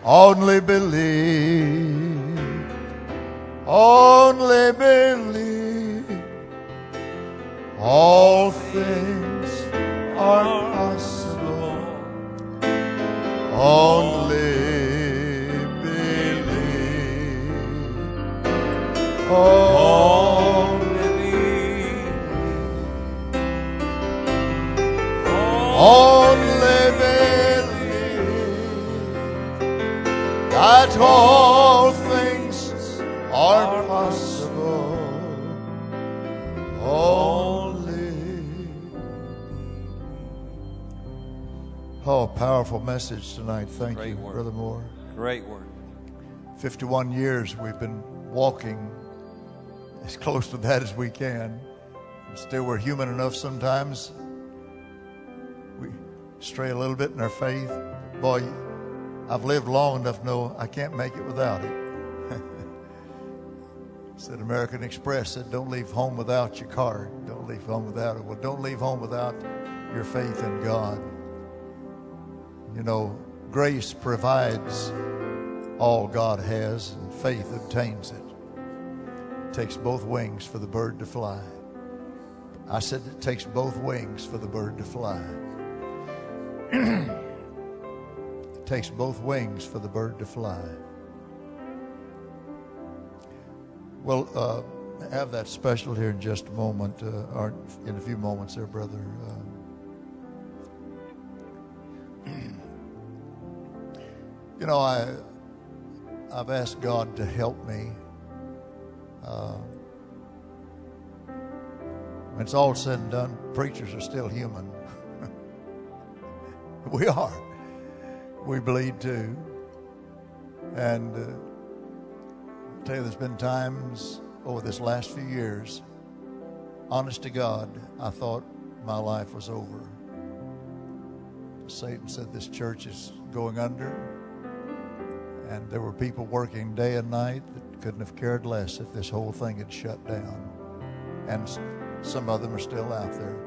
Only believe, only believe. All things are possible. Only believe. Only believe. Only believe that all things are possible. Oh, powerful message tonight. Thank you, Brother Moore. Great word. 51 years we've been walking as close to that as we can. And still, we're human enough sometimes. We stray a little bit in our faith. Boy, I've lived long enough to know I can't make it without it. Said American Express said, don't leave home without your card. Don't leave home without it. Well, don't leave home without your faith in God. You know, grace provides all God has, and faith obtains it. It takes both wings for the bird to fly. I said it takes both wings for the bird to fly. It takes both wings for the bird to fly. Well, have that special here in just a moment, or in a few moments there, brother. You know, I've asked God to help me. When it's all said and done, preachers are still human. We are. We bleed too. And I'll tell you, there's been times over this last few years, honest to God, I thought my life was over. Satan said this church is going under. And there were people working day and night that couldn't have cared less if this whole thing had shut down. And some of them are still out there.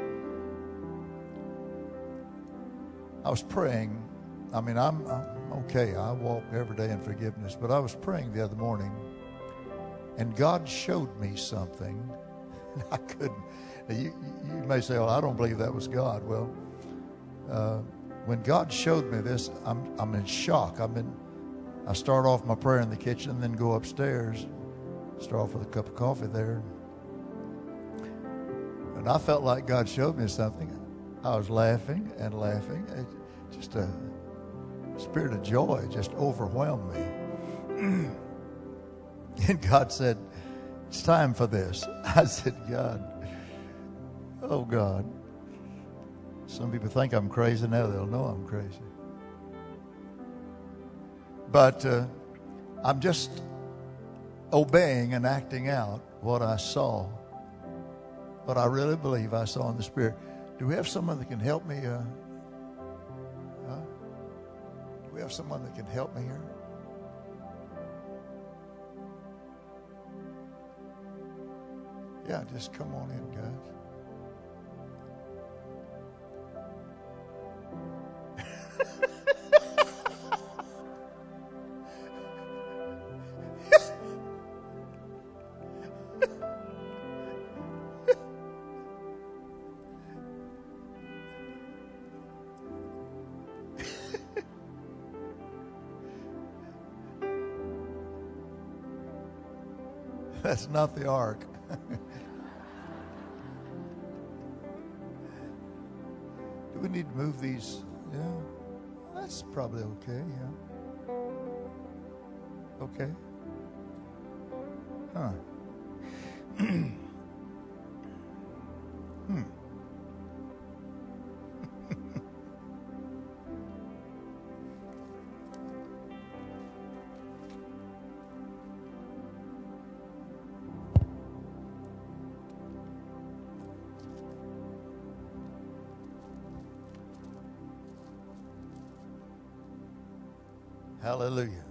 I was praying. I mean, I'm okay. I walk every day in forgiveness. But I was praying the other morning, and God showed me something. And I couldn't. You may say, well, I don't believe that was God. Well, when God showed me this, I'm in shock. I start off my prayer in the kitchen and then go upstairs. Start off with a cup of coffee there. And I felt like God showed me something. I was laughing and laughing. Just a spirit of joy just overwhelmed me. And God said, it's time for this. I said, God, oh God. Some people think I'm crazy. Now they'll know I'm crazy. But I'm just obeying and acting out what I saw, what I really believe I saw in the Spirit. Do we have someone that can help me? Do we have someone that can help me here? Yeah, just come on in, guys. That's not the ark. Do we need to move these? Yeah. That's probably okay, yeah. Okay. Huh. Hallelujah.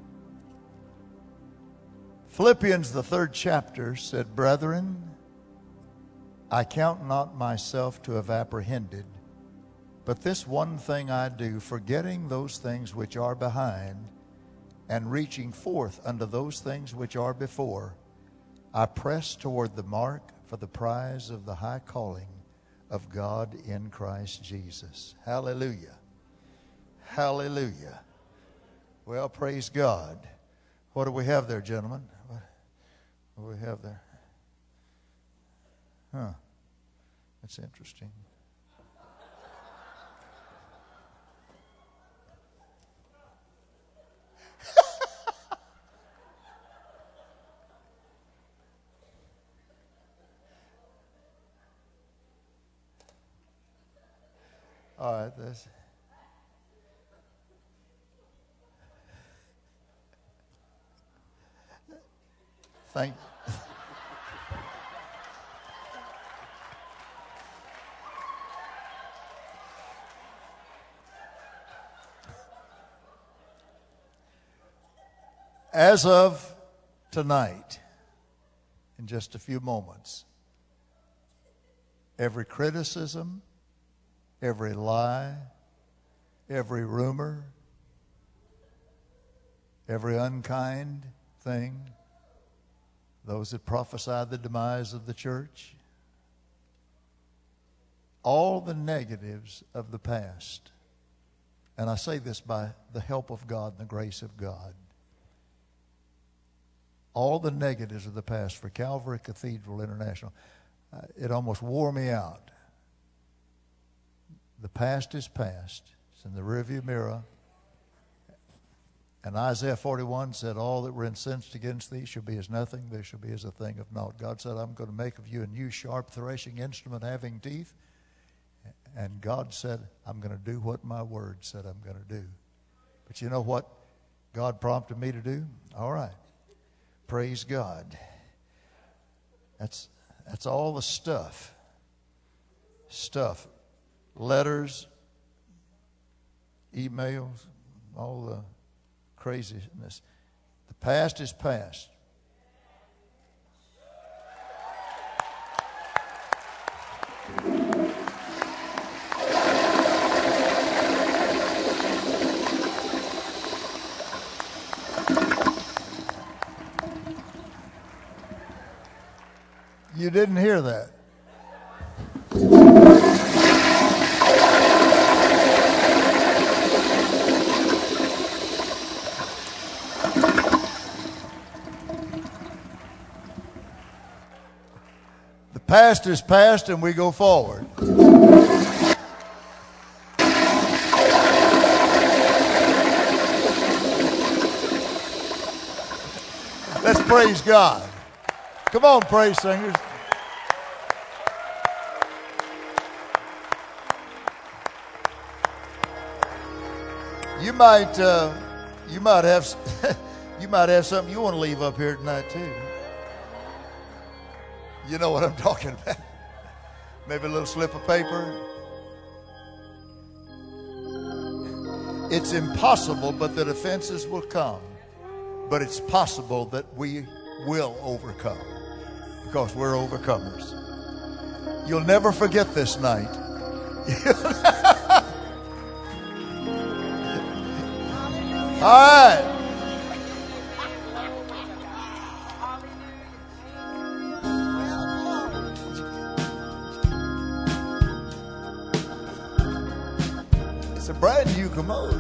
Philippians, the 3rd chapter, said, Brethren, I count not myself to have apprehended, but this one thing I do, forgetting those things which are behind, and reaching forth unto those things which are before, I press toward the mark for the prize of the high calling of God in Christ Jesus. Hallelujah. Hallelujah. Well, praise God. What do we have there, gentlemen? What do we have there? That's interesting. All right, that's... Thank you. As of tonight, in just a few moments, every criticism, every lie, every rumor, every unkind thing, those that prophesied the demise of the church, all the negatives of the past, and I say this by the help of God and the grace of God, all the negatives of the past for Calvary Cathedral International, it almost wore me out. The past is past. It's in the rearview mirror. And Isaiah 41 said, all that were incensed against thee shall be as nothing, they shall be as a thing of naught. God said, I'm going to make of you a new sharp threshing instrument having teeth. And God said, I'm going to do what my word said I'm going to do. But you know what God prompted me to do? All right. Praise God. That's all the stuff. Letters, emails, all the craziness. The past is past. You didn't hear that. The past is past and we go forward. Let's praise God. Come on, praise singers. You might have you might have something you want to leave up here tonight too. You know what I'm talking about. Maybe a little slip of paper. It's impossible, but that offenses will come. But it's possible that we will overcome, because we're overcomers. You'll never forget this night. All right. It's a brand new commode.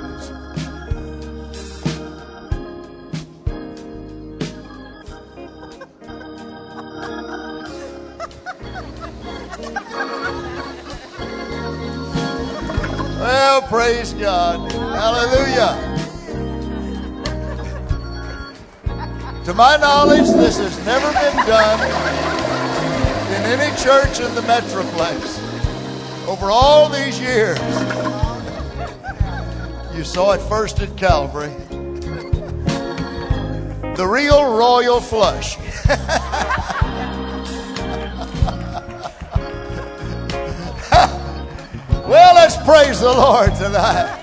Well, praise God. Hallelujah. To my knowledge, this has never been done in any church in the Metroplex over all these years. You saw it first at Calvary. The real royal flush. Well, let's praise the Lord tonight.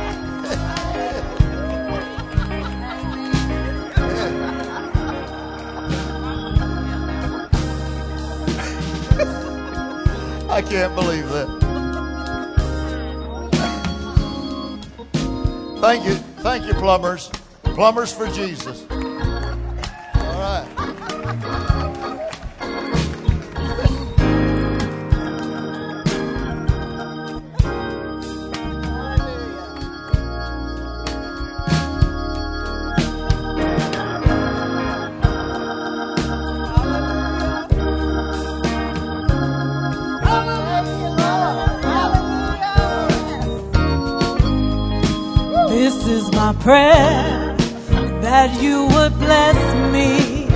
I can't believe that. Thank you, plumbers. Plumbers for Jesus. All right. This is my prayer, that you would bless me.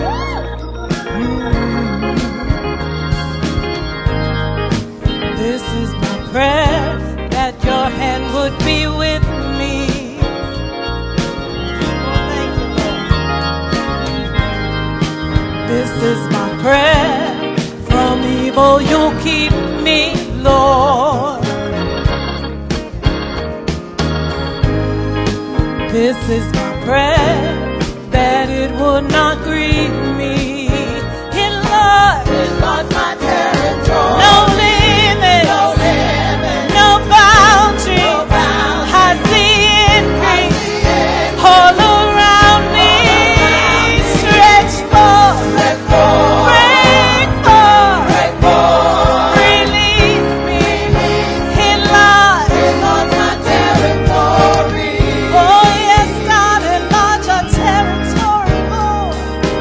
This is my prayer, that your hand would be with me. Thank you, Lord. This is my prayer, from evil you'll keep me, Lord. This is my prayer, that it would not grieve me. Enlarge my territory. No limits, no boundaries. I see increase all around me. Stretch forth, break forth, release me. Enlarge my territory. Oh yes, God, enlarge our territory, Lord.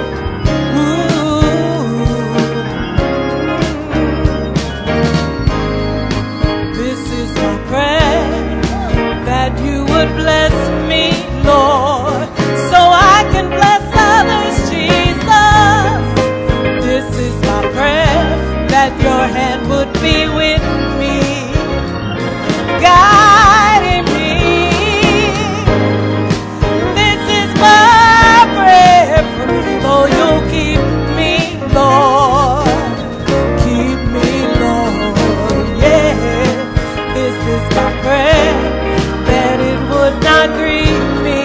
This is my prayer, that you would bless me, Lord, so I can bless others, Jesus. This is my prayer, that your hand would be with me, guiding me. This is my prayer, from evil you'll keep me, Lord. Keep me, Lord, yeah. This is my prayer, that it would not grieve me.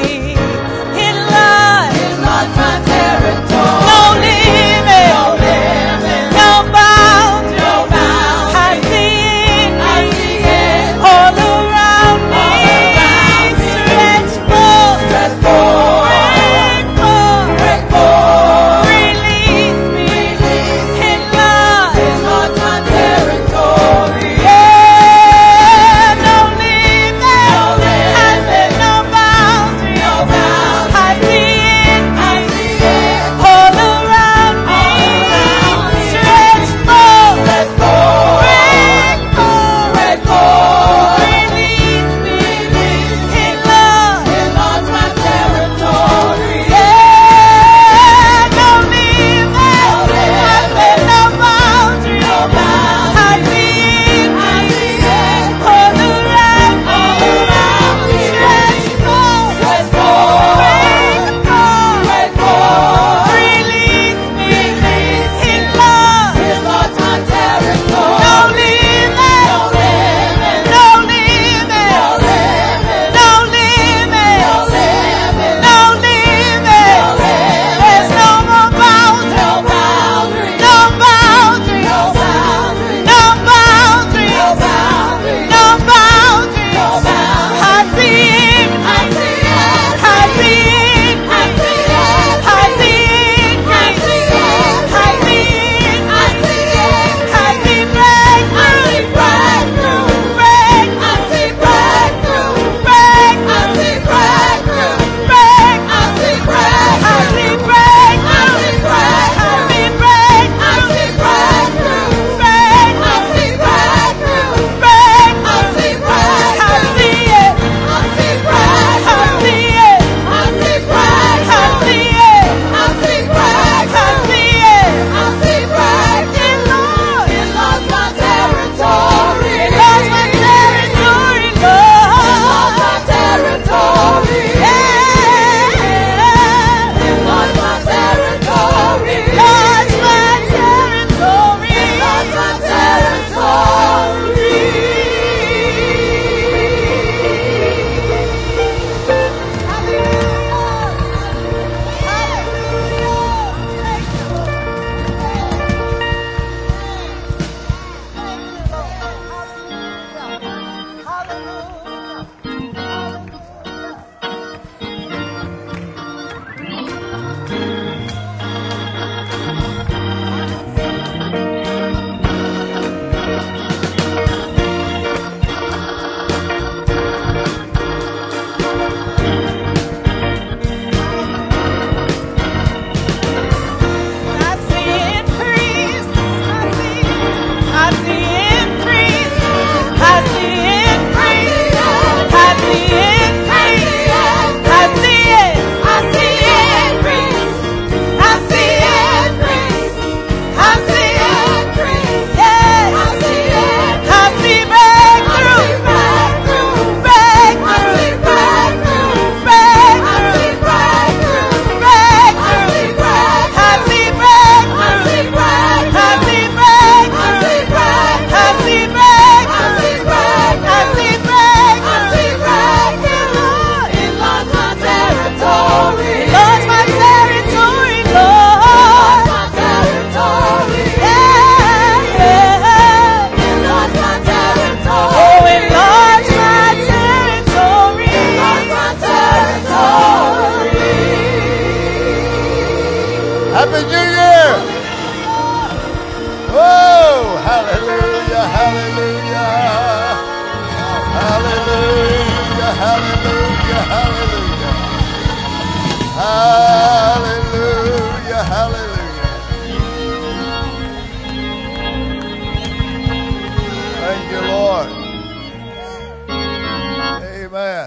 hallelujah, hallelujah. Hallelujah, hallelujah. Thank you, Lord. Amen.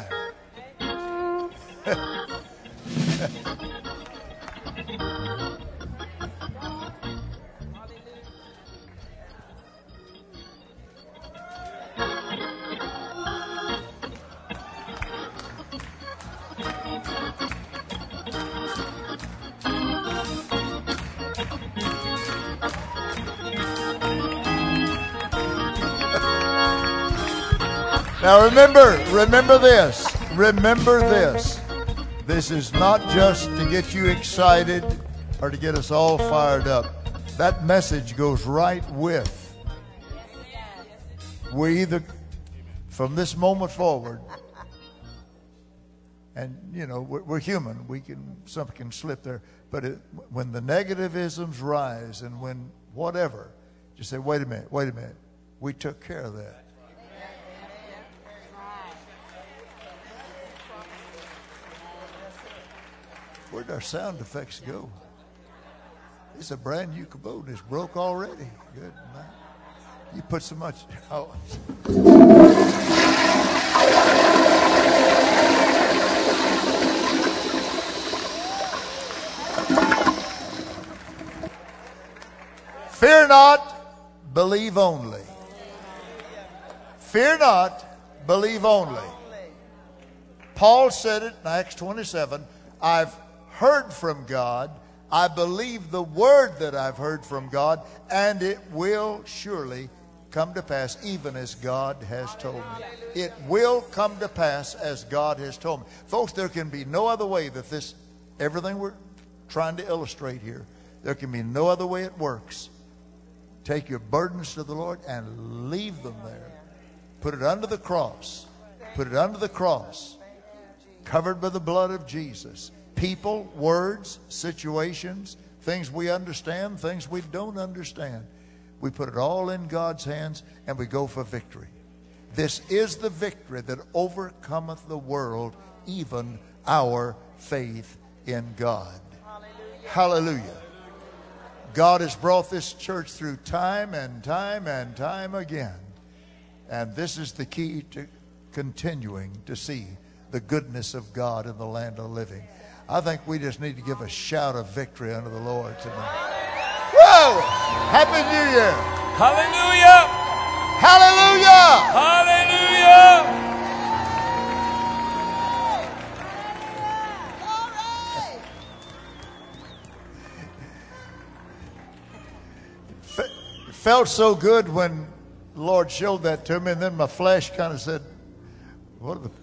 Now remember this. Remember this. This is not just to get you excited or to get us all fired up. That message goes right with. We either, from this moment forward, and you know, we're human. Something can slip there. But when the negativisms rise and when whatever, just say, wait a minute. We took care of that. Where'd our sound effects go? It's a brand new Kubota. It's broke already. Good man. You put so much. Oh. Fear not, believe only. Fear not, believe only. Paul said it in Acts 27. I've heard from God. I believe the word that I've heard from God, and it will surely come to pass, even as God has told me. It will come to pass as God has told me. Folks, there can be no other way that everything we're trying to illustrate here, there can be no other way it works. Take your burdens to the Lord and leave them there. Put it under the cross. Put it under the cross. Covered by the blood of Jesus. People, words, situations, things we understand, things we don't understand. We put it all in God's hands and we go for victory. This is the victory that overcometh the world, even our faith in God. Hallelujah. God has brought this church through time and time and time again. And this is the key to continuing to see the goodness of God in the land of the living. I think we just need to give a shout of victory unto the Lord tonight. Whoa! Happy New Year! Hallelujah! Hallelujah! Hallelujah! It felt so good when the Lord showed that to me, and then my flesh kind of said, what are the...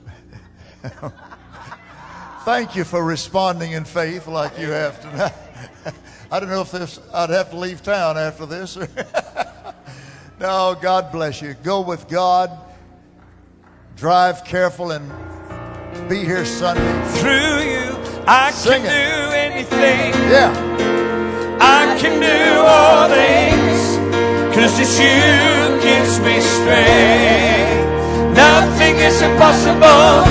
Thank you for responding in faith like you have tonight. I don't know if I'd have to leave town after this. No, God bless you. Go with God. Drive careful and be here Sunday. Through you, I can do anything. Yeah. I can do all things, 'cause it's you gives me strength. Nothing is impossible